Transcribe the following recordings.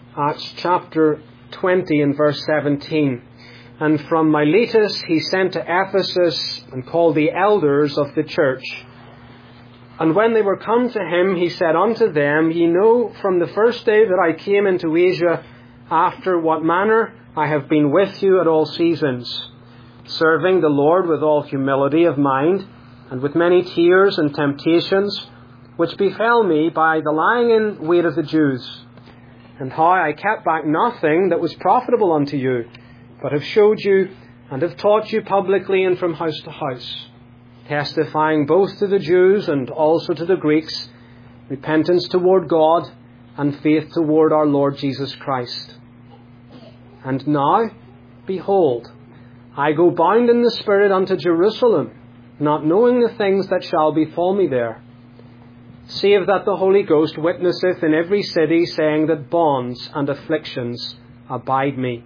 Acts chapter 20 and verse 17. And from Miletus he sent to Ephesus and called the elders of the church. And when they were come to him, he said unto them, Ye know from the first day that I came into Asia, after what manner I have been with you at all seasons, serving the Lord with all humility of mind, and with many tears and temptations, which befell me by the lying in wait of the Jews, and how I kept back nothing that was profitable unto you, but have showed you and have taught you publicly and from house to house, testifying both to the Jews and also to the Greeks, repentance toward God and faith toward our Lord Jesus Christ. And now, behold, I go bound in the Spirit unto Jerusalem, not knowing the things that shall befall me there, save that the Holy Ghost witnesseth in every city, saying that bonds and afflictions abide me.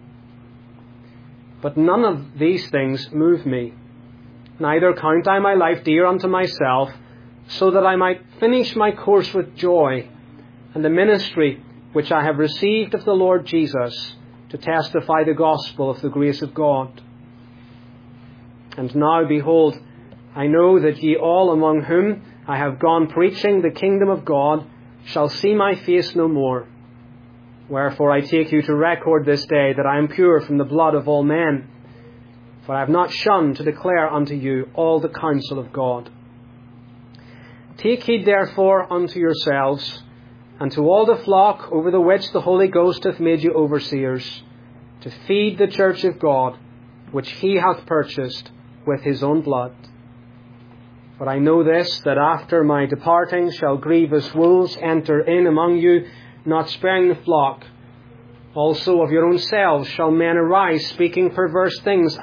But none of these things move me. Neither count I my life dear unto myself, so that I might finish my course with joy, and the ministry which I have received of the Lord Jesus, to testify the gospel of the grace of God. And now, behold, I know that ye all among whom I have gone preaching the kingdom of God shall see my face no more. Wherefore I take you to record this day that I am pure from the blood of all men. For I have not shunned to declare unto you all the counsel of God. Take heed therefore unto yourselves, and to all the flock over the which the Holy Ghost hath made you overseers, to feed the church of God, which he hath purchased with his own blood. For I know this, that after my departing shall grievous wolves enter in among you, not sparing the flock. Also of your own selves shall men arise, speaking perverse things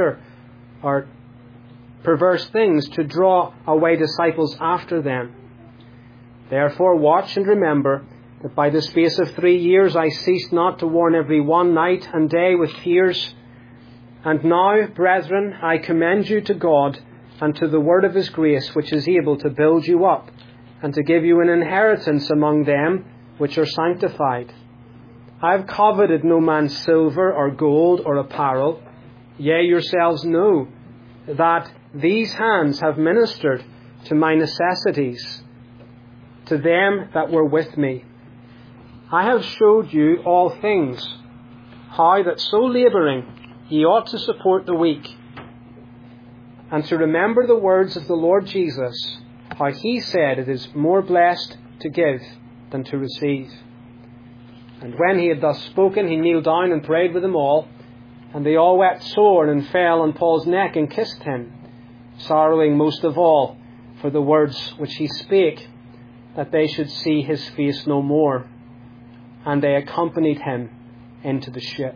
to draw away disciples after them. Therefore watch and remember that by the space of 3 years I ceased not to warn every one night and day with tears. And now, brethren, I commend you to God and to the word of his grace, which is able to build you up and to give you an inheritance among them which are sanctified. I have coveted no man's silver or gold or apparel. Yea, yourselves know that these hands have ministered to my necessities, to them that were with me. I have showed you all things, how that so labouring ye ought to support the weak, and to remember the words of the Lord Jesus, how he said, It is more blessed to give than to receive. And when he had thus spoken, he kneeled down and prayed with them all, and they all wept sore and fell on Paul's neck and kissed him, sorrowing most of all for the words which he spake, that they should see his face no more. And they accompanied him into the ship.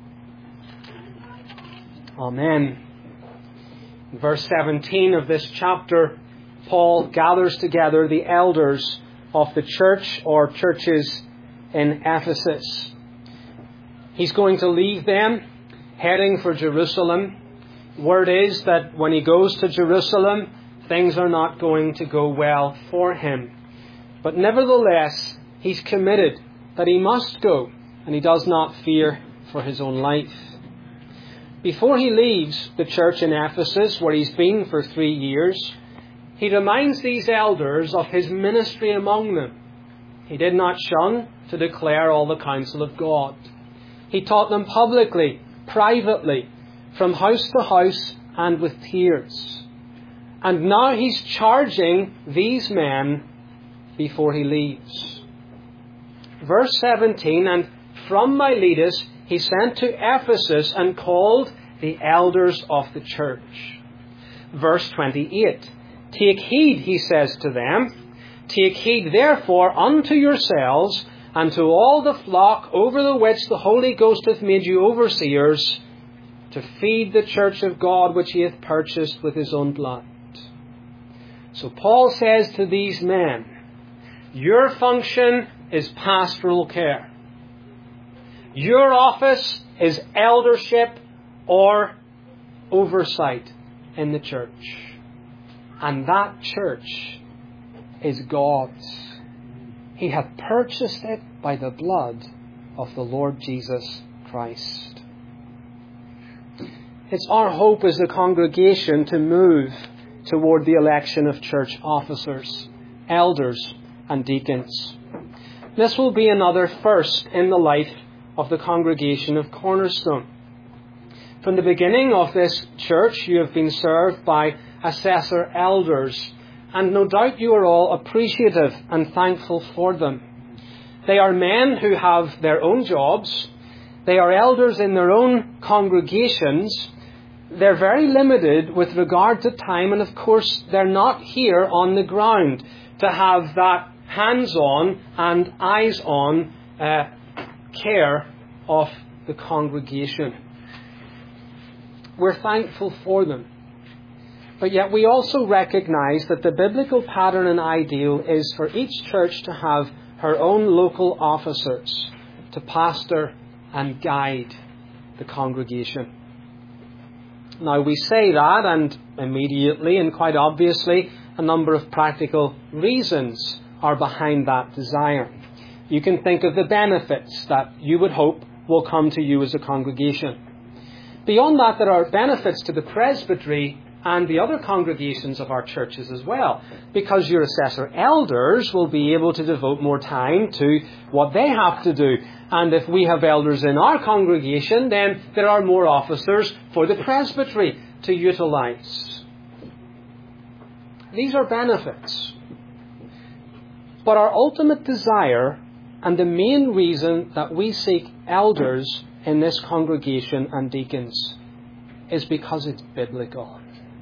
Amen. In verse 17 of this chapter, Paul gathers together the elders of the church or churches in Ephesus. He's going to leave them, heading for Jerusalem. Word is that when he goes to Jerusalem, things are not going to go well for him. But nevertheless, he's committed that he must go, and he does not fear for his own life. Before he leaves the church in Ephesus, where he's been for 3 years, he reminds these elders of his ministry among them. He did not shun to declare all the counsel of God. He taught them publicly, privately, from house to house, and with tears. And now he's charging these men before he leaves. Verse 17, And from Miletus he sent to Ephesus and called the elders of the church. Verse 28, Take heed, he says to them, Take heed therefore unto yourselves and to all the flock over the which the Holy Ghost hath made you overseers, to feed the church of God which he hath purchased with his own blood. So Paul says to these men, your function is pastoral care. Your office is eldership or oversight in the church. And that church is God's. He hath purchased it by the blood of the Lord Jesus Christ. It's our hope as a congregation to move toward the election of church officers, elders, and deacons. This will be another first in the life of the congregation of Cornerstone. From the beginning of this church, you have been served by assessor elders, and no doubt you are all appreciative and thankful for them. They are men who have their own jobs. They are elders in their own congregations. They're very limited with regard to time, and of course they're not here on the ground to have that hands-on and eyes-on care of the congregation. We're thankful for them. But yet we also recognize that the biblical pattern and ideal is for each church to have her own local officers to pastor and guide the congregation. Now we say that, and immediately and quite obviously a number of practical reasons are behind that desire. You can think of the benefits that you would hope will come to you as a congregation. Beyond that, there are benefits to the presbytery and the other congregations of our churches as well, because your assessor elders will be able to devote more time to what they have to do. And if we have elders in our congregation, then there are more officers for the presbytery to utilize. These are benefits. But our ultimate desire and the main reason that we seek elders in this congregation and deacons is because it's biblical.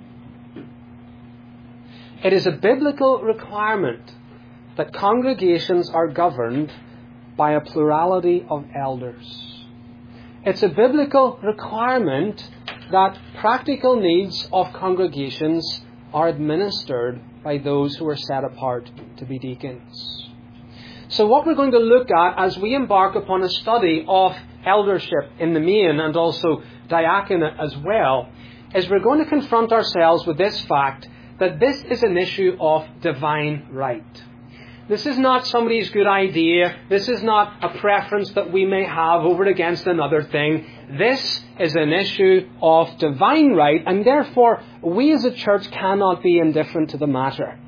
It is a biblical requirement that congregations are governed by a plurality of elders. It's a biblical requirement that practical needs of congregations are administered by those who are set apart to be deacons. So what we're going to look at as we embark upon a study of eldership in the main and also diaconate as well, is we're going to confront ourselves with this fact that this is an issue of divine right. This is not somebody's good idea. This is not a preference that we may have over against another thing. This is an issue of divine right, and therefore we as a church cannot be indifferent to the matter.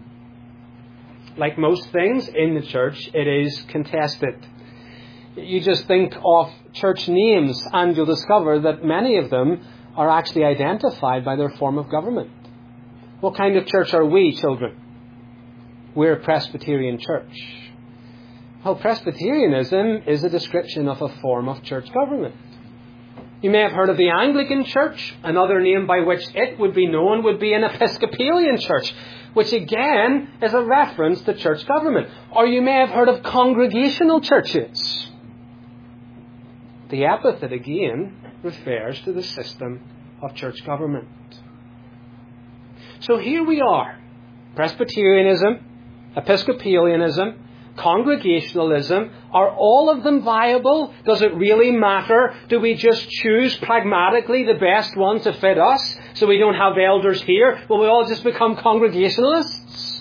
Like most things in the church, it is contested. You just think of church names and you'll discover that many of them are actually identified by their form of government. What kind of church are we, children? We're a Presbyterian church. Well, Presbyterianism is a description of a form of church government. You may have heard of the Anglican Church. Another name by which it would be known would be an Episcopalian church, which again is a reference to church government. Or you may have heard of congregational churches. The epithet again refers to the system of church government. So here we are. Presbyterianism, Episcopalianism, Congregationalism, are all of them viable? Does it really matter? Do we just choose pragmatically the best one to fit us so we don't have elders here? Will we all just become Congregationalists?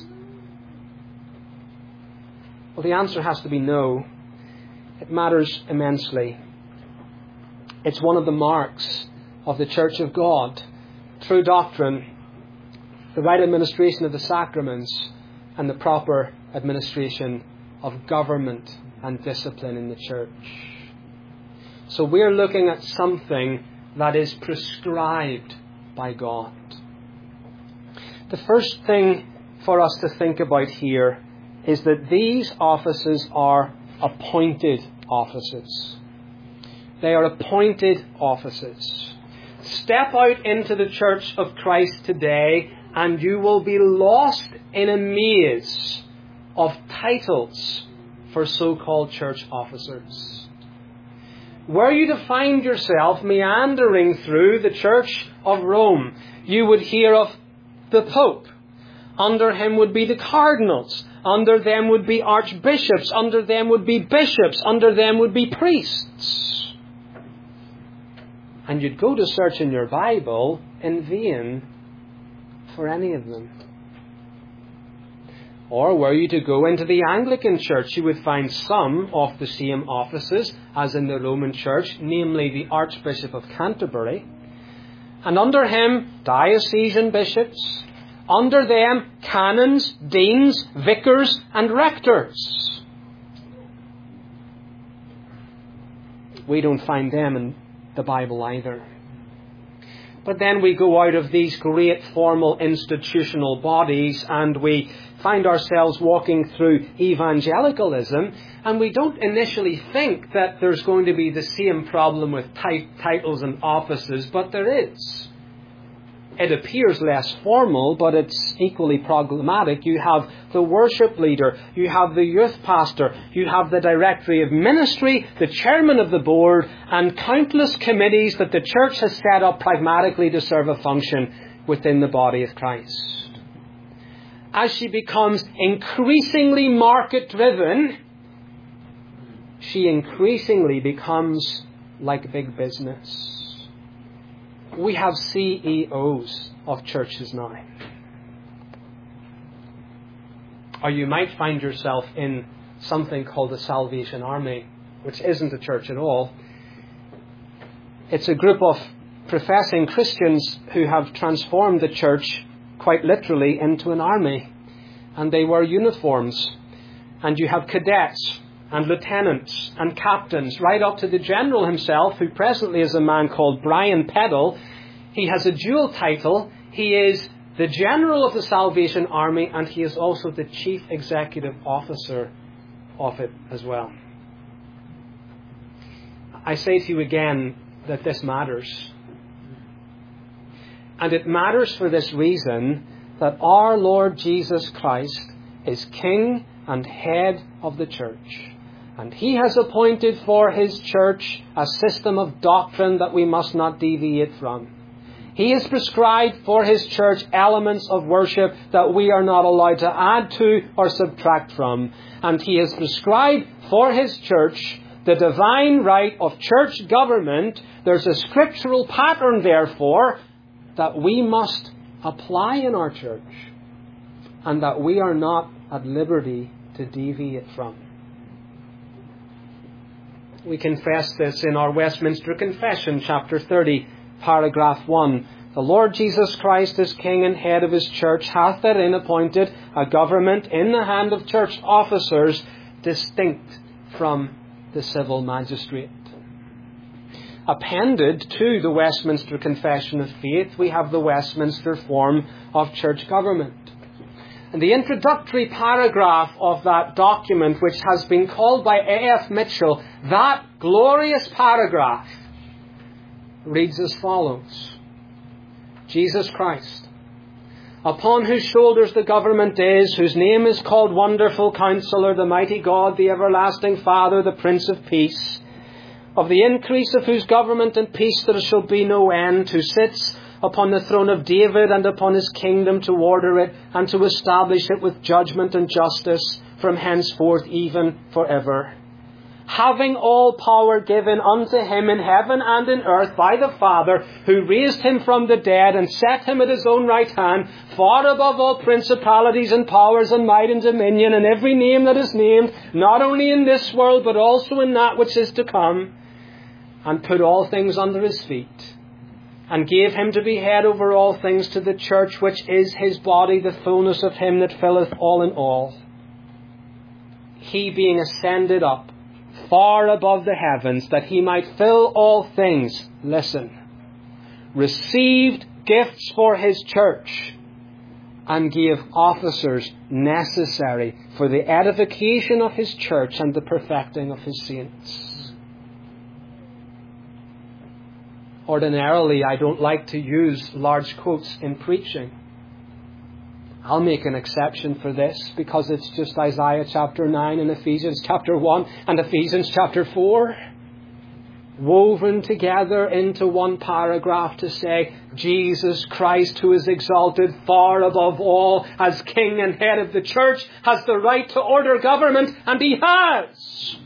Well, the answer has to be no. It matters immensely. It's one of the marks of the Church of God. True doctrine, the right administration of the sacraments, and the proper administration of government and discipline in the church. So we're looking at something that is prescribed by God. The first thing for us to think about here is that these offices are appointed offices. They are appointed offices. Step out into the church of Christ today and you will be lost in a maze of titles for so-called church officers. Were you to find yourself meandering through the Church of Rome, you would hear of the Pope. Under him would be the cardinals. Under them would be archbishops. Under them would be bishops. Under them would be priests. And you'd go to search in your Bible in vain for any of them. Or were you to go into the Anglican Church, you would find some of the same offices as in the Roman Church, namely the Archbishop of Canterbury. And under him, diocesan bishops. Under them, canons, deans, vicars, and rectors. We don't find them in the Bible either. But then we go out of these great formal institutional bodies and we find ourselves walking through evangelicalism, and we don't initially think that there's going to be the same problem with titles and offices, but there is. It appears less formal, but it's equally problematic. You have the worship leader, you have the youth pastor, you have the directory of ministry, the chairman of the board, and countless committees that the church has set up pragmatically to serve a function within the body of Christ. As she becomes increasingly market-driven, she increasingly becomes like big business. We have CEOs of churches now. Or you might find yourself in something called the Salvation Army, which isn't a church at all. It's a group of professing Christians who have transformed the church quite literally into an army. And they wear uniforms. And you have cadets and lieutenants and captains, right up to the general himself, who presently is a man called Brian Peddle. He has a dual title. He is the general of the Salvation Army, and he is also the chief executive officer of it as well. I say to you again that this matters. And it matters for this reason, that our Lord Jesus Christ is King and head of the church. And he has appointed for his church a system of doctrine that we must not deviate from. He has prescribed for his church elements of worship that we are not allowed to add to or subtract from. And he has prescribed for his church the divine right of church government. There's a scriptural pattern, therefore, that we must apply in our church and that we are not at liberty to deviate from. We confess this in our Westminster Confession, chapter 30, paragraph 1. The Lord Jesus Christ, as King and head of his church, hath therein appointed a government in the hand of church officers, distinct from the civil magistrate. Appended to the Westminster Confession of Faith, we have the Westminster form of church government. And the introductory paragraph of that document, which has been called by A.F. Mitchell, that glorious paragraph, reads as follows. Jesus Christ, upon whose shoulders the government is, whose name is called Wonderful Counselor, the Mighty God, the Everlasting Father, the Prince of Peace, of the increase of whose government and peace there shall be no end, who sits upon the throne of David and upon his kingdom to order it and to establish it with judgment and justice from henceforth even forever. Having all power given unto him in heaven and in earth by the Father, who raised him from the dead and set him at his own right hand, far above all principalities and powers and might and dominion and every name that is named, not only in this world but also in that which is to come, and put all things under his feet, and gave him to be head over all things to the church, which is his body, the fullness of him that filleth all in all. He being ascended up far above the heavens, that he might fill all things, listen, received gifts for his church, and gave officers necessary for the edification of his church and the perfecting of his saints. Ordinarily, I don't like to use large quotes in preaching. I'll make an exception for this because it's just Isaiah chapter 9 and Ephesians chapter 1 and Ephesians chapter 4 woven together into one paragraph to say Jesus Christ, who is exalted far above all as King and head of the church, has the right to order government, and he has.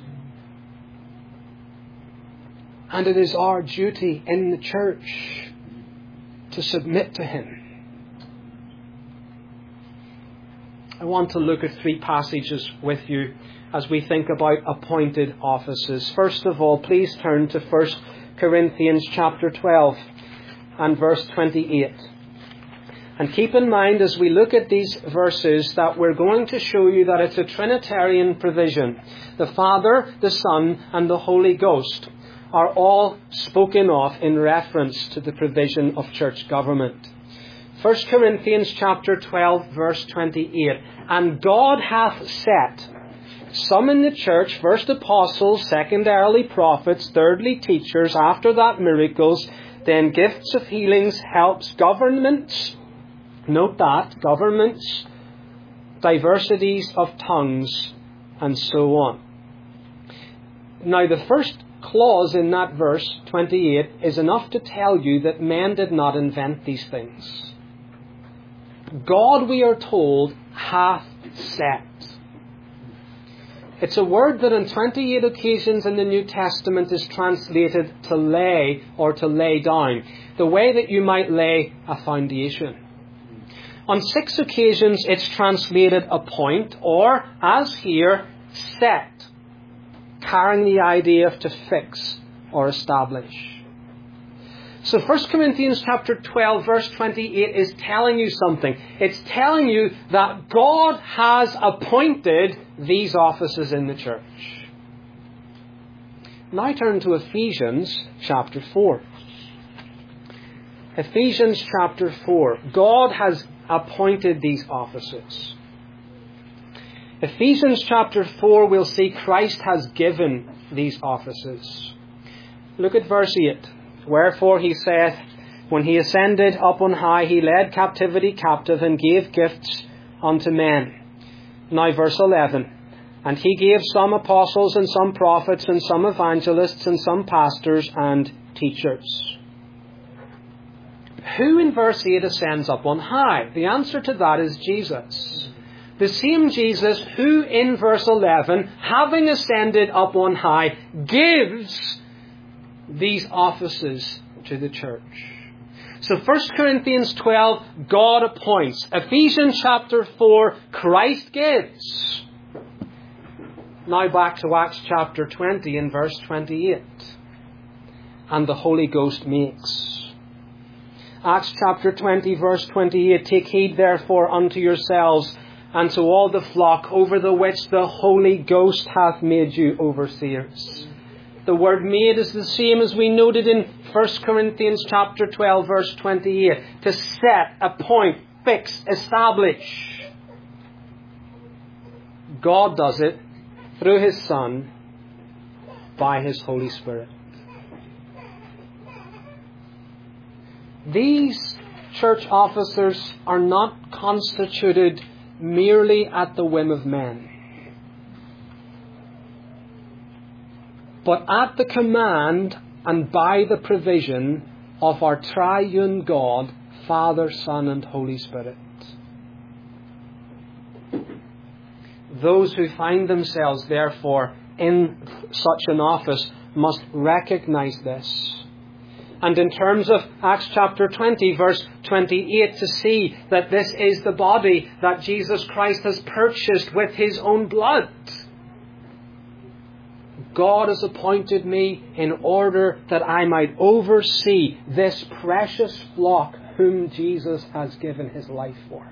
And it is our duty in the church to submit to him. I want to look at 3 passages with you as we think about appointed offices. First of all, please turn to 1 Corinthians chapter 12 and verse 28. And keep in mind as we look at these verses that we're going to show you that it's a Trinitarian provision. The Father, the Son, and the Holy Ghost are all spoken of in reference to the provision of church government. 1 Corinthians chapter 12 verse 28. And God hath set some in the church, first apostles, secondarily prophets, thirdly teachers, after that miracles, then gifts of healings, helps, governments, note that, governments, diversities of tongues, and so on. Now the first clause in that verse 28 is enough to tell you that men did not invent these things. God, we are told, hath set. It's a word that on 28 occasions in the New Testament is translated to lay or to lay down, the way that you might lay a foundation. On 6 occasions it's translated appoint or, as here, set, carrying the idea of to fix or establish. So 1 Corinthians chapter 12 verse 28 is telling you something. It's telling you that God has appointed these offices in the church. Now turn to Ephesians chapter 4. Ephesians chapter 4. God has appointed these offices. Ephesians chapter 4, we'll see Christ has given these offices. Look at verse 8. Wherefore he saith, when he ascended up on high, he led captivity captive and gave gifts unto men. Now verse 11. And he gave some apostles and some prophets and some evangelists and some pastors and teachers. Who in verse 8 ascends up on high? The answer to that is Jesus. The same Jesus who in verse 11, having ascended up on high, gives these offices to the church. So 1 Corinthians 12, God appoints. Ephesians chapter 4, Christ gives. Now back to Acts chapter 20 and verse 28. And the Holy Ghost makes. Acts chapter 20 verse 28. Take heed therefore unto yourselves and to all the flock over the which the Holy Ghost hath made you overseers. The word made is the same as we noted in 1 Corinthians chapter 12 verse 28. To set, appoint, fix, establish. God does it through His Son by His Holy Spirit. These church officers are not constituted merely at the whim of men, but at the command and by the provision of our triune God, Father, Son, and Holy Spirit. Those who find themselves, therefore, in such an office must recognize this. And in terms of Acts chapter 20, verse 28, to see that this is the body that Jesus Christ has purchased with His own blood. God has appointed me in order that I might oversee this precious flock whom Jesus has given His life for.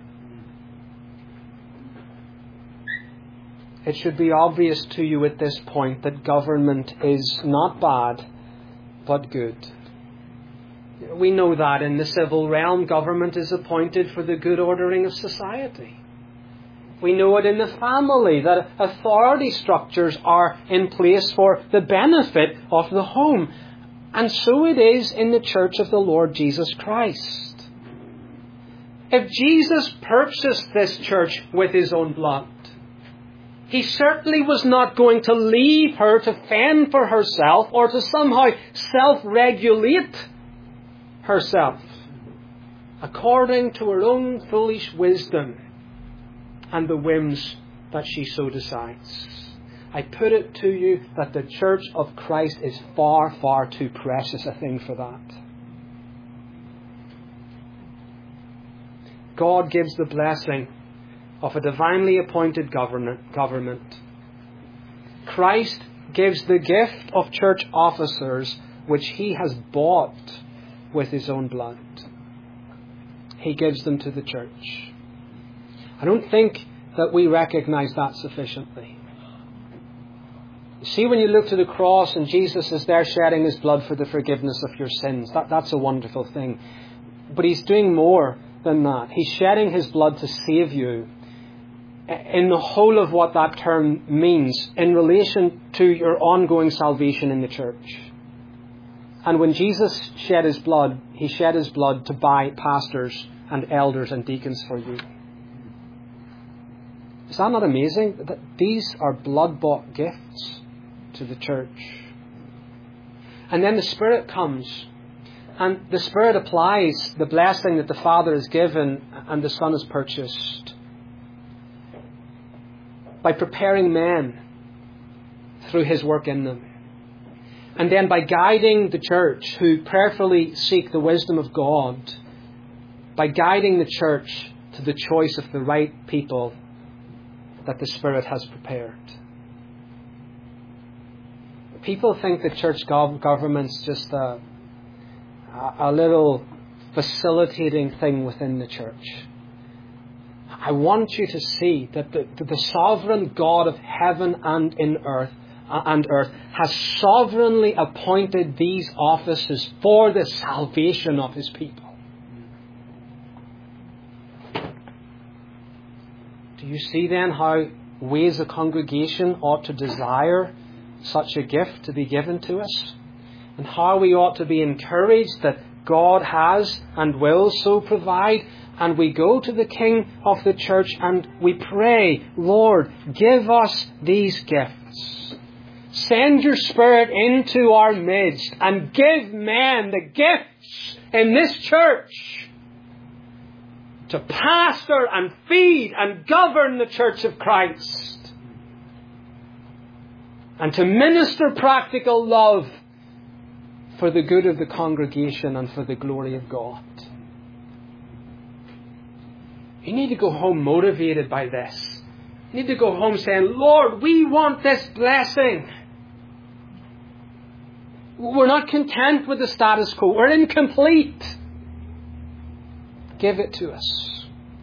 It should be obvious to you at this point that government is not bad, but good. We know that in the civil realm, government is appointed for the good ordering of society. We know it in the family, that authority structures are in place for the benefit of the home. And so it is in the church of the Lord Jesus Christ. If Jesus purchased this church with His own blood, He certainly was not going to leave her to fend for herself or to somehow self-regulate herself according to her own foolish wisdom and the whims that she so decides. I put it to you that the church of Christ is far, far too precious a thing for that. God gives the blessing of a divinely appointed government. Christ gives the gift of church officers which he has bought with his own blood. He gives them to the church. I don't think that we recognize that sufficiently. You see, when you look to the cross and Jesus is there shedding his blood for the forgiveness of your sins, that's a wonderful thing. But he's doing more than that. He's shedding his blood to save you in the whole of what that term means in relation to your ongoing salvation in the church. And when Jesus shed his blood, he shed his blood to buy pastors and elders and deacons for you. Is that not amazing? That these are blood-bought gifts to the church. And then the Spirit comes, and the Spirit applies the blessing that the Father has given and the Son has purchased by preparing men through his work in them. And then by guiding the church who prayerfully seek the wisdom of God, by guiding the church to the choice of the right people that the Spirit has prepared. People think that church government's just a little facilitating thing within the church. I want you to see that the sovereign God of heaven and earth has sovereignly appointed these offices for the salvation of his people. Do you see then how we as a congregation ought to desire such a gift to be given to us? And how we ought to be encouraged that God has and will so provide. And we go to the King of the church and we pray, Lord, give us these gifts. Send your Spirit into our midst and give men the gifts in this church to pastor and feed and govern the church of Christ and to minister practical love for the good of the congregation and for the glory of God. You need to go home motivated by this. You need to go home saying, Lord, we want this blessing. We're not content with the status quo. We're incomplete. Give it to us.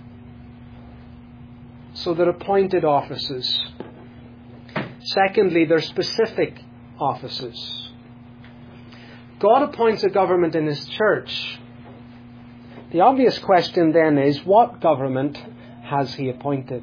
So they're appointed offices. Secondly, they're specific offices. God appoints a government in his church. The obvious question then is, what government has he appointed?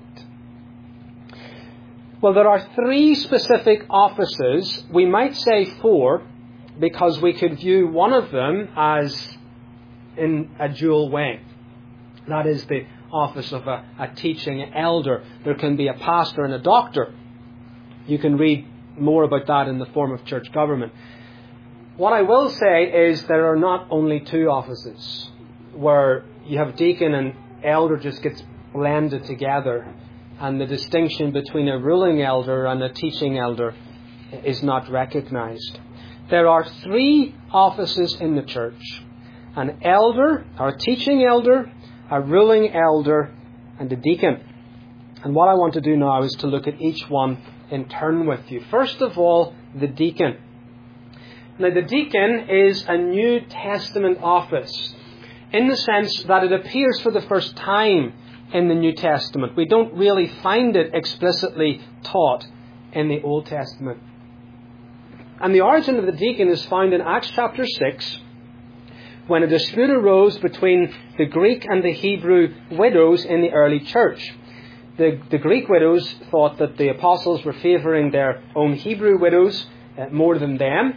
Well, there are 3 specific offices. We might say 4, because we could view one of them as in a dual way. That is the office of a teaching elder. There can be a pastor and a doctor. You can read more about that in the form of church government. What I will say is there are not only 2 offices where you have deacon and elder just gets blended together, and the distinction between a ruling elder and a teaching elder is not recognized. There are 3 offices in the church: an elder, or a teaching elder, a ruling elder, and a deacon. And what I want to do now is to look at each one in turn with you. First of all, the deacon. Now, the deacon is a New Testament office in the sense that it appears for the first time in the New Testament. We don't really find it explicitly taught in the Old Testament. And the origin of the deacon is found in Acts chapter 6, when a dispute arose between the Greek and the Hebrew widows in the early church. The Greek widows thought that the apostles were favouring their own Hebrew widows more than them.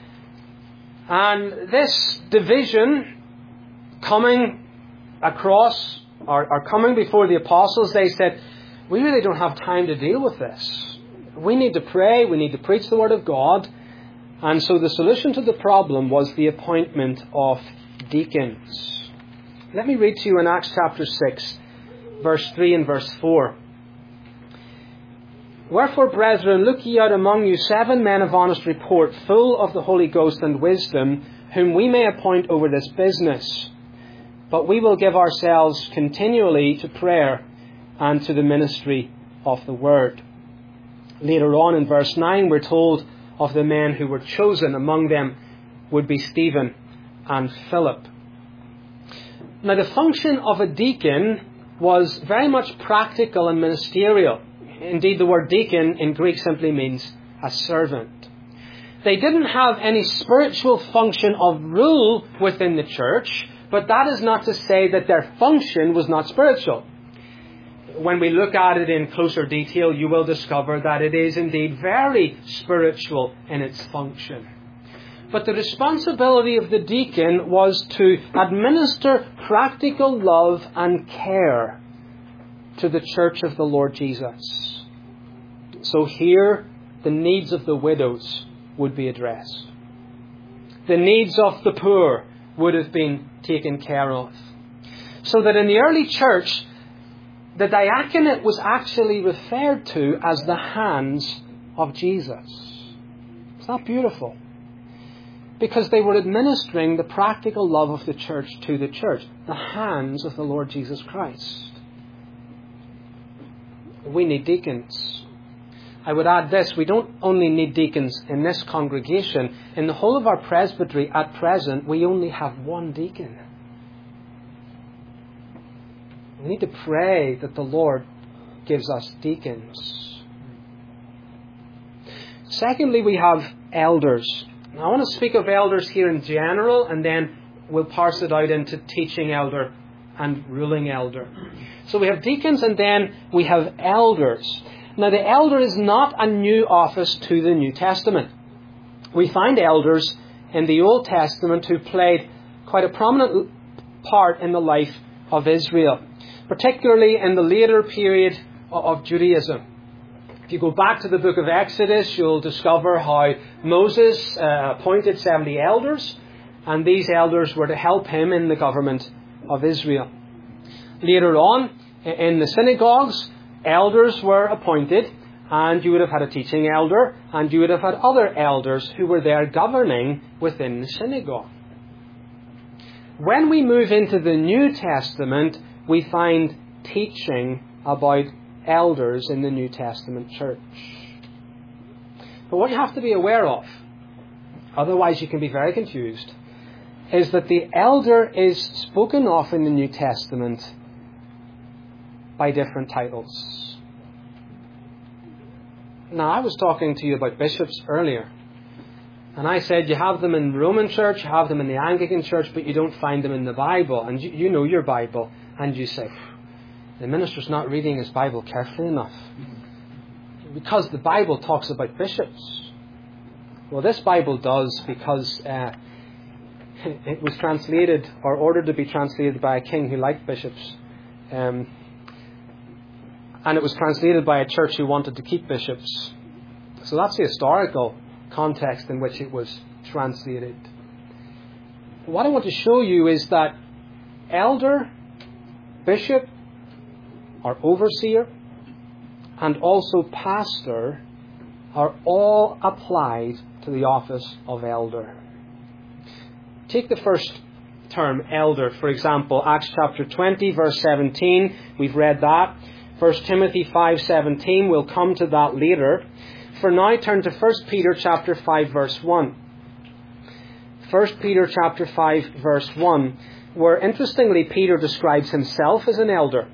And this division coming across, or coming before the apostles, they said, we really don't have time to deal with this. We need to pray, we need to preach the Word of God. And so the solution to the problem was the appointment of deacons. Let me read to you in Acts chapter 6, verse 3 and verse 4. Wherefore, brethren, look ye out among you 7 men of honest report, full of the Holy Ghost and wisdom, whom we may appoint over this business. But we will give ourselves continually to prayer, and to the ministry of the Word. Later on in verse 9, we're told of the men who were chosen. Among them would be Stephen and Philip. Now, the function of a deacon was very much practical and ministerial. Indeed, the word deacon in Greek simply means a servant. They didn't have any spiritual function of rule within the church, but that is not to say that their function was not spiritual. When we look at it in closer detail, you will discover that it is indeed very spiritual in its function. But the responsibility of the deacon was to administer practical love and care to the church of the Lord Jesus. So here, the needs of the widows would be addressed. The needs of the poor would have been taken care of. So that in the early church, the diaconate was actually referred to as the hands of Jesus. It's not beautiful? Because they were administering the practical love of the church to the church. The hands of the Lord Jesus Christ. We need deacons. I would add this, we don't only need deacons in this congregation. In the whole of our presbytery at present, we only have one deacon. We need to pray that the Lord gives us deacons. Secondly, we have elders. Now, I want to speak of elders here in general, and then we'll parse it out into teaching elder and ruling elder. So we have deacons, and then we have elders. Now, the elder is not a new office to the New Testament. We find elders in the Old Testament who played quite a prominent part in the life of Israel, particularly in the later period of Judaism. If you go back to the book of Exodus, you'll discover how Moses appointed 70 elders, and these elders were to help him in the government of Israel. Later on, in the synagogues, elders were appointed, and you would have had a teaching elder, and you would have had other elders who were there governing within the synagogue. When we move into the New Testament, we find teaching about elders in the New Testament church. But what you have to be aware of, otherwise you can be very confused, is that the elder is spoken of in the New Testament by different titles. Now, I was talking to you about bishops earlier, and I said you have them in the Roman Church, you have them in the Anglican Church, but you don't find them in the Bible. And you know your Bible, and you say, the minister's not reading his Bible carefully enough. Because the Bible talks about bishops. Well, this Bible does, because it was translated, or ordered to be translated by a king who liked bishops. And it was translated by a church who wanted to keep bishops. So that's the historical context in which it was translated. What I want to show you is that elder, bishop, or overseer, and also pastor are all applied to the office of elder. Take the first term, elder, for example, Acts chapter 20, verse 17. We've read that. 1 Timothy 5:17, we'll come to that later. For now, turn to 1 Peter chapter 5, verse 1. 1 Peter chapter 5, verse 1, where interestingly Peter describes himself as an elder.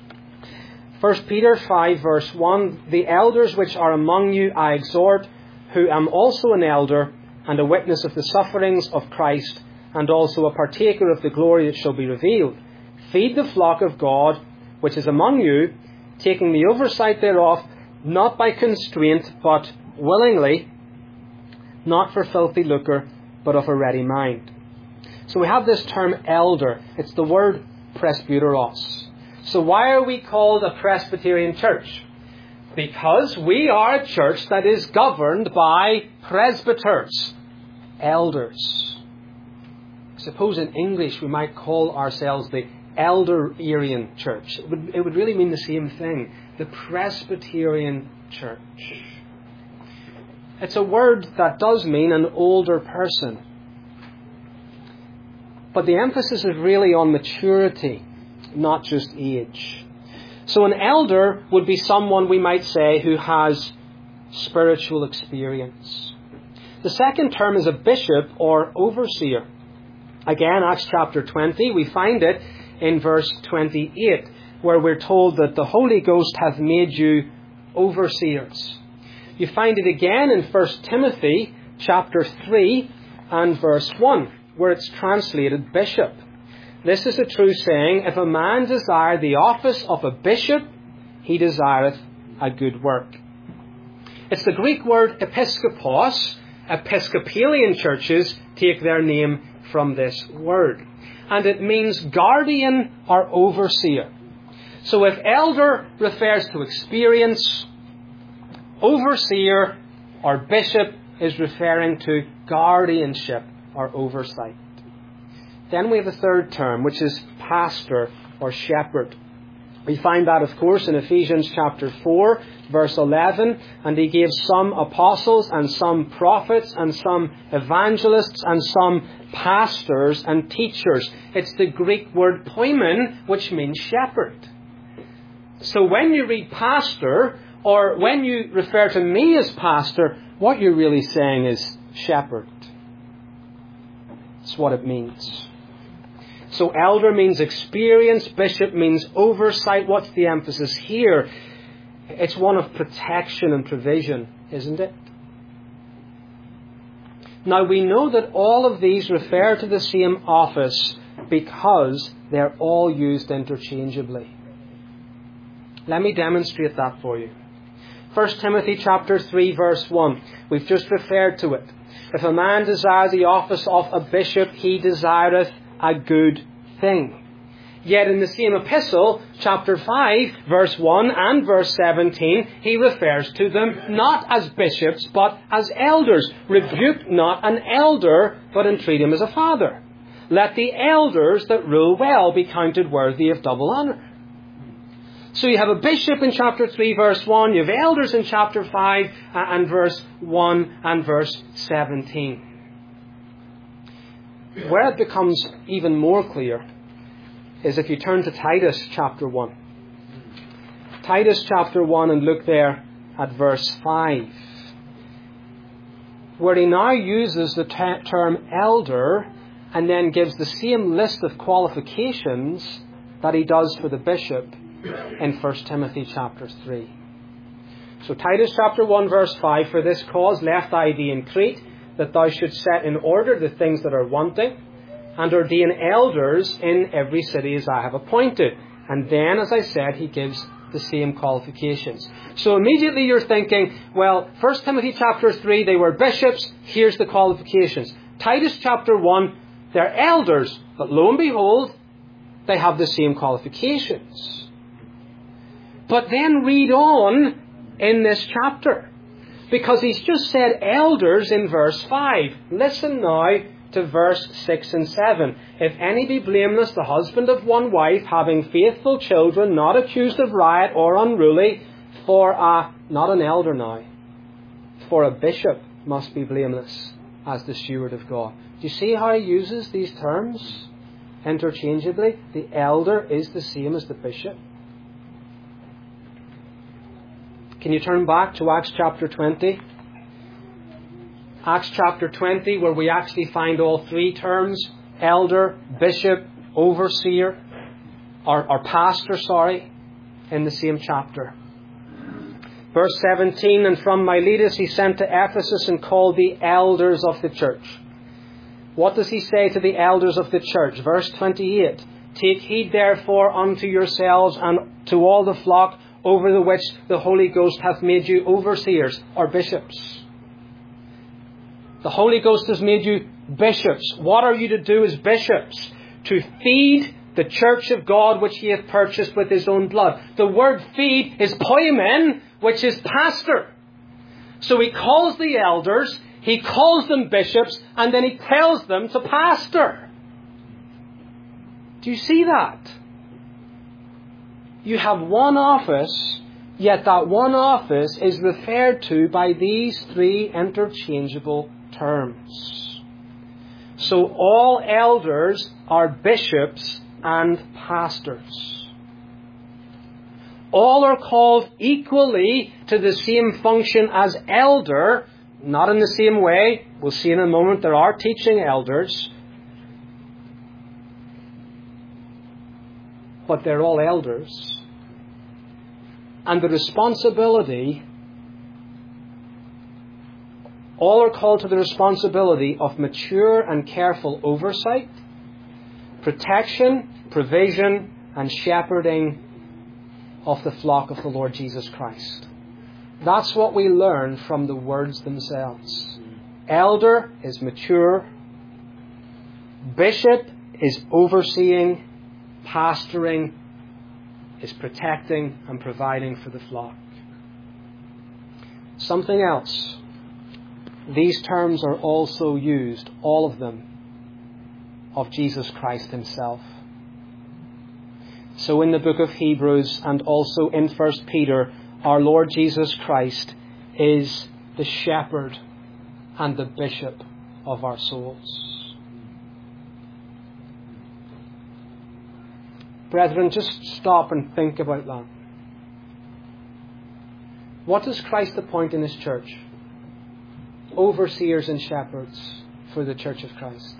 1 Peter 5, verse 1, the elders which are among you I exhort, who am also an elder, and a witness of the sufferings of Christ, and also a partaker of the glory that shall be revealed. Feed the flock of God, which is among you, taking the oversight thereof, not by constraint, but willingly, not for filthy lucre, but of a ready mind. So we have this term elder. It's the word presbyteros. So why are we called a Presbyterian church? Because we are a church that is governed by presbyters, elders. I suppose in English we might call ourselves the Elderian church. It would really mean the same thing. The Presbyterian church. It's a word that does mean an older person. But the emphasis is really on maturity, not just age. So an elder would be someone, we might say, who has spiritual experience. The second term is a bishop or overseer. Again, Acts chapter 20, we find it in verse 28, where we're told that the Holy Ghost hath made you overseers. You find it again in 1 Timothy chapter 3 and verse 1, where it's translated bishop. This is a true saying, if a man desire the office of a bishop, he desireth a good work. It's the Greek word episkopos. Episcopalian churches take their name from this word. And it means guardian or overseer. So if elder refers to experience, overseer or bishop is referring to guardianship or oversight. Then we have a third term, which is pastor or shepherd. We find that, of course, in Ephesians chapter 4, verse 11. And he gave some apostles and some prophets and some evangelists and some pastors and teachers. It's the Greek word poimen, which means shepherd. So when you read pastor, or when you refer to me as pastor, what you're really saying is shepherd. That's what it means. So elder means experience, bishop means oversight. What's the emphasis here? It's one of protection and provision, isn't it? Now we know that all of these refer to the same office because they're all used interchangeably. Let me demonstrate that for you. 1 Timothy chapter 3 verse 1. We've just referred to it. If a man desire the office of a bishop, he desireth a good thing. Yet in the same epistle, chapter 5, verse 1 and verse 17, he refers to them not as bishops, but as elders. Rebuke not an elder, but entreat him as a father. Let the elders that rule well be counted worthy of double honour. So you have a bishop in chapter 3, verse 1, you have elders in chapter 5 and verse 1 and verse 17. Where it becomes even more clear is if you turn to Titus chapter 1. Titus chapter 1 and look there at verse 5. Where he now uses the term elder and then gives the same list of qualifications that he does for the bishop in 1 Timothy chapter 3. So Titus chapter 1 verse 5, for this cause left I thee in Crete, that thou shouldst set in order the things that are wanting, and ordain elders in every city as I have appointed. And then, as I said, he gives the same qualifications. So immediately you're thinking, well, 1 Timothy chapter 3, they were bishops, here's the qualifications. Titus chapter 1, they're elders, but lo and behold, they have the same qualifications. But then read on in this chapter, because he's just said elders in verse 5. Listen now to verse 6 and 7. If any be blameless, the husband of one wife, having faithful children, not accused of riot or unruly, not an elder now, for a bishop must be blameless as the steward of God. Do you see how he uses these terms interchangeably? The elder is the same as the bishop. Can you turn back to Acts chapter 20? Acts chapter 20, where we actually find all three terms, elder, bishop, overseer, or pastor, in the same chapter. Verse 17, and from Miletus he sent to Ephesus and called the elders of the church. What does he say to the elders of the church? Verse 28, take heed therefore unto yourselves and to all the flock over the which the Holy Ghost hath made you overseers or bishops. The Holy Ghost has made you bishops. What are you to do as bishops? To feed the church of God which he hath purchased with his own blood. The word feed is poimen, which is pastor. So he calls the elders, he calls them bishops, and then he tells them to pastor. Do you see that? You have one office, yet that one office is referred to by these three interchangeable terms. So all elders are bishops and pastors. All are called equally to the same function as elder, not in the same way. We'll see in a moment there are teaching elders. But they're all elders. And the responsibility, all are called to the responsibility of mature and careful oversight, protection, provision, and shepherding of the flock of the Lord Jesus Christ. That's what we learn from the words themselves. Elder is mature. Bishop is overseeing. Pastoring is protecting and providing for the flock. Something else. These terms are also used, all of them, of Jesus Christ himself. So in the book of Hebrews and also in 1 Peter, our Lord Jesus Christ is the shepherd and the bishop of our souls. Brethren, just stop and think about that. What does Christ appoint in his church? Overseers and shepherds for the church of Christ.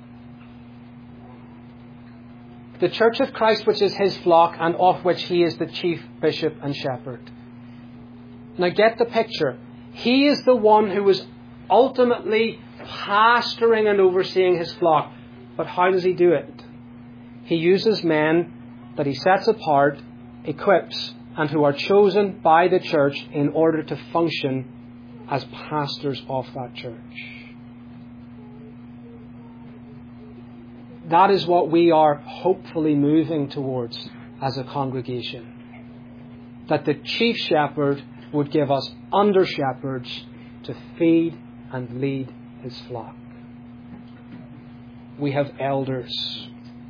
The church of Christ, which is his flock and of which he is the chief bishop and shepherd. Now get the picture. He is the one who is ultimately pastoring and overseeing his flock. But how does he do it? He uses men that he sets apart, equips, and who are chosen by the church in order to function as pastors of that church. That is what we are hopefully moving towards as a congregation. That the chief shepherd would give us under shepherds to feed and lead his flock. We have elders.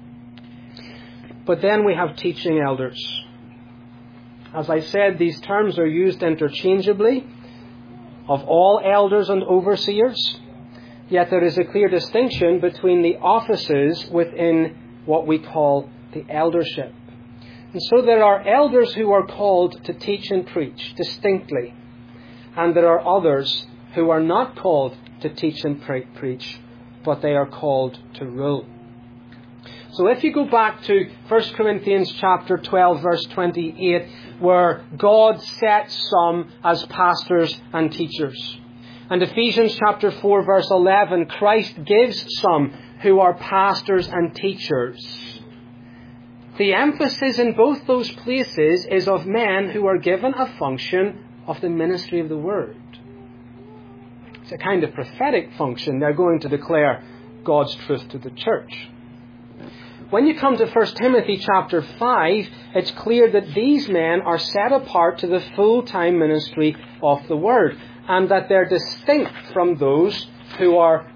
But then we have teaching elders. As I said, these terms are used interchangeably of all elders and overseers. Yet there is a clear distinction between the offices within what we call the eldership. And so there are elders who are called to teach and preach distinctly. And there are others who are not called to teach and preach, but they are called to rule. So if you go back to 1 Corinthians chapter 12, verse 28, where God sets some as pastors and teachers. And Ephesians chapter 4, verse 11, Christ gives some who are pastors and teachers. The emphasis in both those places is of men who are given a function of the ministry of the Word. It's a kind of prophetic function. They're going to declare God's truth to the church. When you come to 1 Timothy chapter 5, it's clear that these men are set apart to the full-time ministry of the Word, and that they're distinct from those who are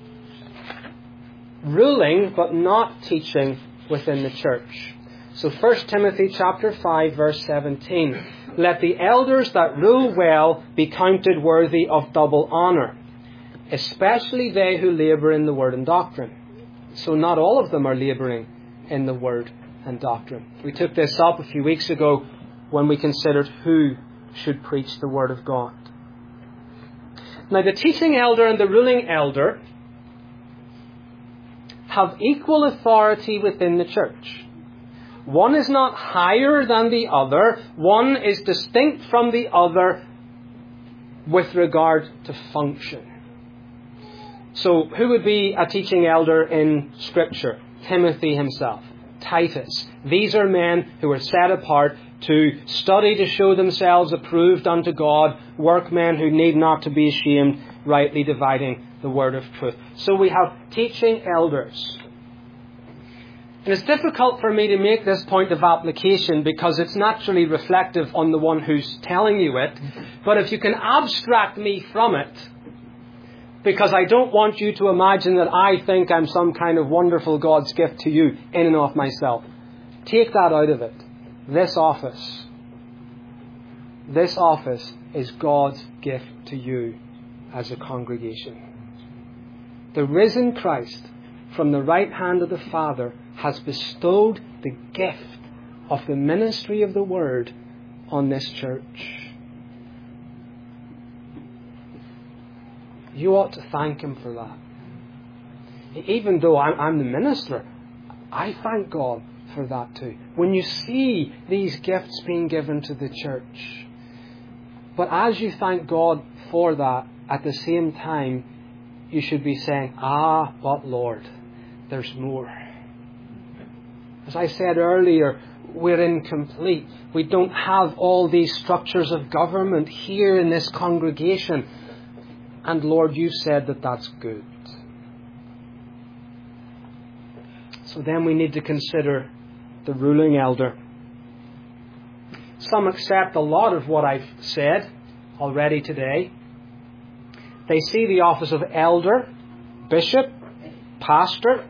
ruling but not teaching within the church. So 1 Timothy chapter 5, verse 17. Let the elders that rule well be counted worthy of double honour, especially they who labour in the word and doctrine. So not all of them are labouring in the word and doctrine. We took this up a few weeks ago when we considered who should preach the word of God. Now the teaching elder and the ruling elder have equal authority within the church. One is not higher than the other. One is distinct from the other with regard to function. So who would be a teaching elder in Scripture? Timothy himself, Titus. These are men who are set apart to study to show themselves approved unto God, workmen who need not to be ashamed, rightly dividing the word of truth. So we have teaching elders. And it's difficult for me to make this point of application because it's naturally reflective on the one who's telling you it. But if you can abstract me from it, because I don't want you to imagine that I think I'm some kind of wonderful God's gift to you in and of myself. Take that out of it. This office is God's gift to you as a congregation. The risen Christ from the right hand of the Father has bestowed the gift of the ministry of the Word on this church. You ought to thank Him for that. Even though I'm the minister, I thank God for that too. When you see these gifts being given to the church. But as you thank God for that, at the same time, you should be saying, but Lord, there's more. As I said earlier, we're incomplete. We don't have all these structures of government here in this congregation. And Lord, you said that that's good. So then we need to consider the ruling elder. Some accept a lot of what I've said already today. They see the office of elder, bishop, pastor,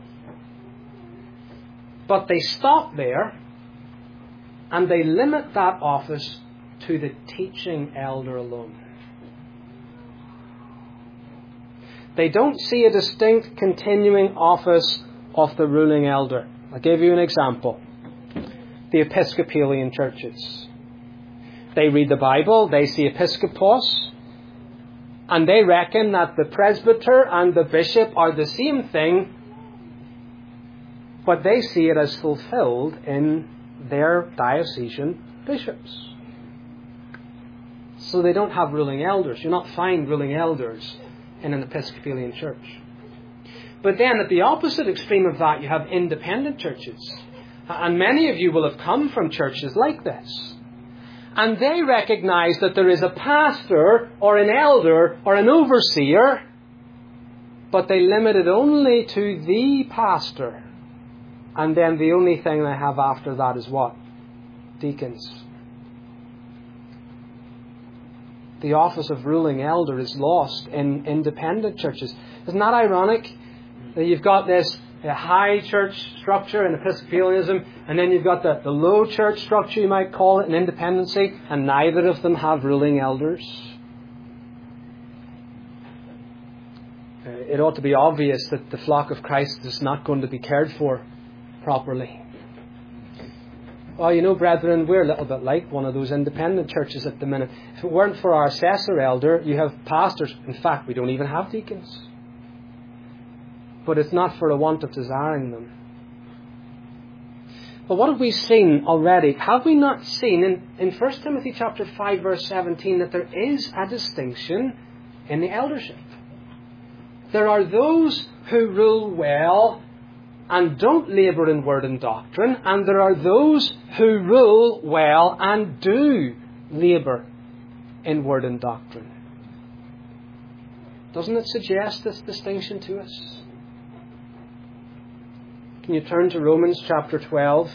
but they stop there and they limit that office to the teaching elder alone. They don't see a distinct continuing office of the ruling elder. I'll give you an example. The Episcopalian churches. They read the Bible, they see episkopos, and they reckon that the presbyter and the bishop are the same thing, but they see it as fulfilled in their diocesan bishops. So they don't have ruling elders. You'll not find ruling elders in an Episcopalian church. But then at the opposite extreme of that, you have independent churches. And many of you will have come from churches like this. And they recognize that there is a pastor or an elder or an overseer, but they limit it only to the pastor. And then the only thing they have after that is what? Deacons. The office of ruling elder is lost in independent churches. Isn't that ironic? That you've got this high church structure in Episcopalianism, and then you've got the low church structure, you might call it, in independency, and neither of them have ruling elders. It ought to be obvious that the flock of Christ is not going to be cared for properly. Well, you know, brethren, we're a little bit like one of those independent churches at the minute. If it weren't for our assessor elder, you have pastors. In fact, we don't even have deacons. But it's not for a want of desiring them. But what have we seen already? Have we not seen in 1 Timothy chapter 5 verse 17 that there is a distinction in the eldership? There are those who rule well and don't labour in word and doctrine, and there are those who rule well and do labour in word and doctrine. Doesn't it suggest this distinction to us? Can you turn to Romans chapter 12?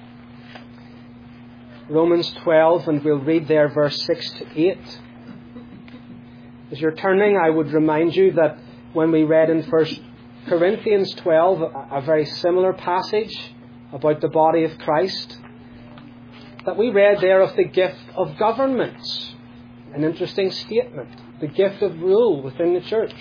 Romans 12, and we'll read there verse 6 to 8. As you're turning, I would remind you that when we read in 1 Corinthians 12, a very similar passage about the body of Christ, that we read there of the gift of government. An interesting statement. The gift of rule within the church.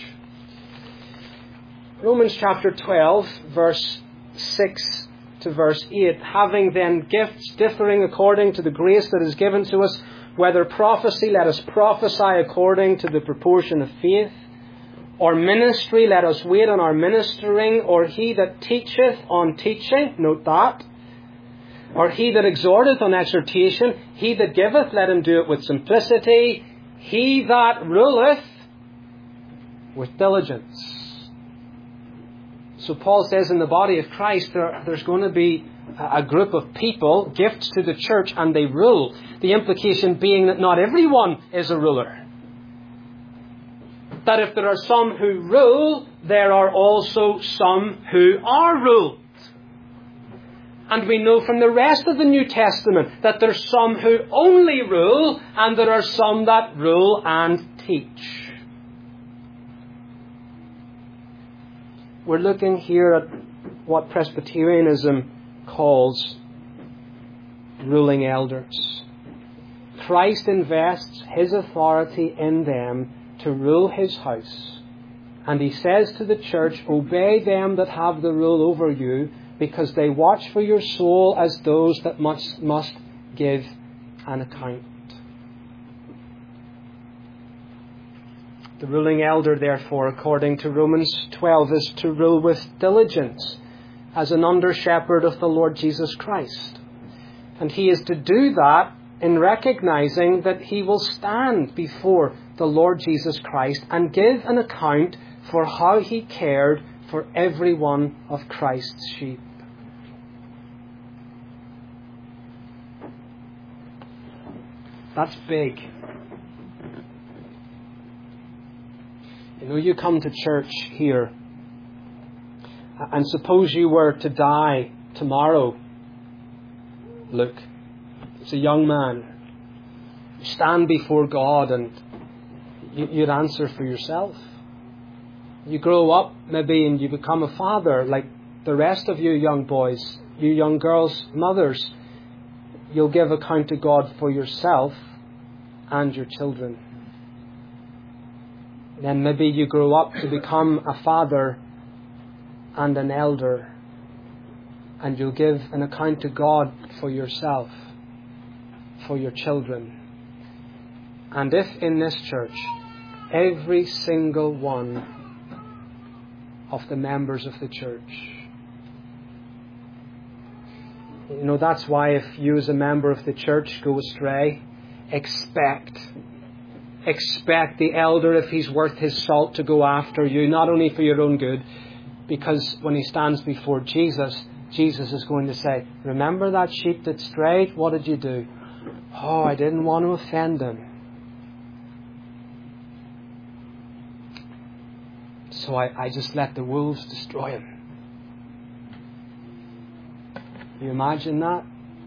Romans chapter 12, verse 6 to verse 8. Having then gifts differing according to the grace that is given to us, whether prophecy, let us prophesy according to the proportion of faith. Or ministry, let us wait on our ministering. Or he that teacheth on teaching, note that. Or he that exhorteth on exhortation. He that giveth, let him do it with simplicity. He that ruleth, with diligence. So Paul says in the body of Christ, there's going to be a group of people, gifts to the church, and they rule. The implication being that not everyone is a ruler. That if there are some who rule, there are also some who are ruled. And we know from the rest of the New Testament that there's some who only rule, and there are some that rule and teach. We're looking here at what Presbyterianism calls ruling elders. Christ invests His authority in them to rule His house. And He says to the church, obey them that have the rule over you, because they watch for your soul as those that must give an account. The ruling elder, therefore, according to Romans 12, is to rule with diligence as an under-shepherd of the Lord Jesus Christ. And he is to do that in recognizing that he will stand before the Lord Jesus Christ and give an account for how he cared for every one of Christ's sheep. That's big. You know, you come to church here, and suppose you were to die tomorrow. Look, it's a young man. You stand before God and you'd answer for yourself. You grow up maybe and you become a father like the rest of you young boys, you young girls, mothers. You'll give account to God for yourself and your children. Then maybe you grow up to become a father and an elder, and you'll give an account to God for yourself, for your children. And if in this church, every single one of the members of the church, you know, that's why if you as a member of the church go astray, expect the elder, if he's worth his salt, to go after you, not only for your own good, because when he stands before Jesus, Jesus is going to say, remember that sheep that strayed? What did you do? Oh, I didn't want to offend him. So I just let the wolves destroy him. Can you imagine that?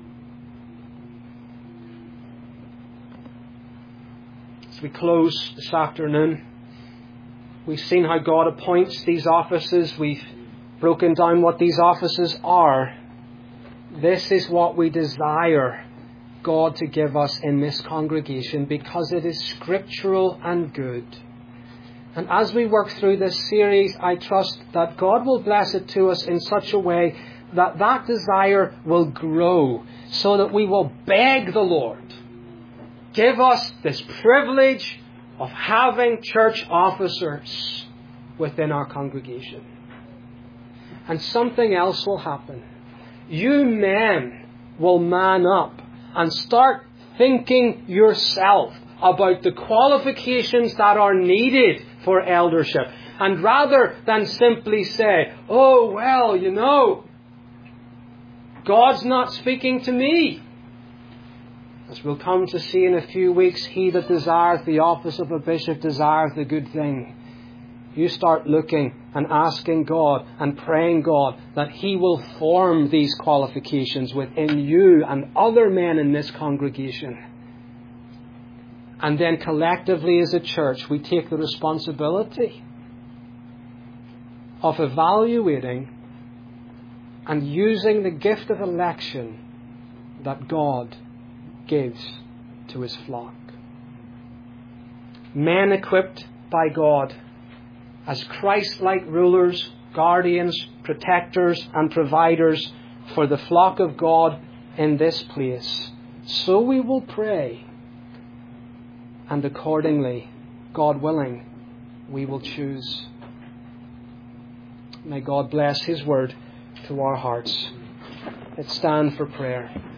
As we close this afternoon, we've seen how God appoints these offices. We've broken down what these offices are. This is what we desire God to give us in this congregation, because it is scriptural and good. And as we work through this series, I trust that God will bless it to us in such a way that that desire will grow, so that we will beg the Lord, give us this privilege of having church officers within our congregation. And something else will happen. You men will man up and start thinking yourself about the qualifications that are needed for eldership. And rather than simply say, oh, well, you know, God's not speaking to me. As we'll come to see in a few weeks, he that desireth the office of a bishop desireth a good thing. You start looking and asking God and praying God that he will form these qualifications within you and other men in this congregation. And then collectively as a church, we take the responsibility of evaluating and using the gift of election that God gives to his flock. Men equipped by God as Christ-like rulers, guardians, protectors and providers for the flock of God in this place. So we will pray, and accordingly, God willing, we will choose. May God bless his word to our hearts. Let's stand for prayer.